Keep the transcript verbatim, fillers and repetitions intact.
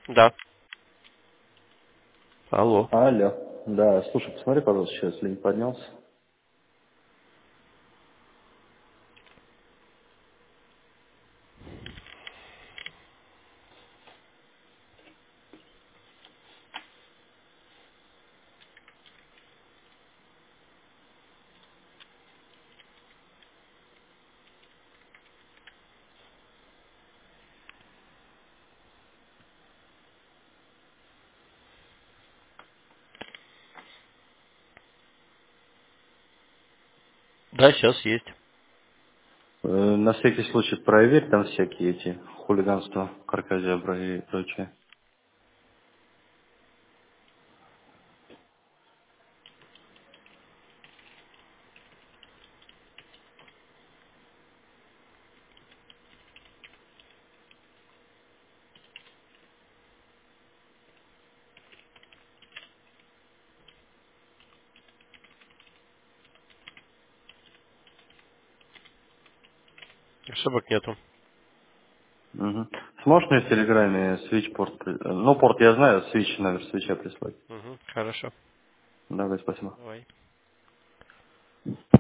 Да. Алло. Алло. Да, слушай, посмотри, пожалуйста, сейчас линк поднялся. Да, сейчас есть. Э, на всякий случай проверь там всякие эти хулиганства, кракозябры и прочее. Ошибок нету. Угу. Сможешь мне в Телеграме свич-порт, э, ну, порт я знаю, свич, номер свича прислать? Угу. Хорошо. Давай, спасибо. Давай.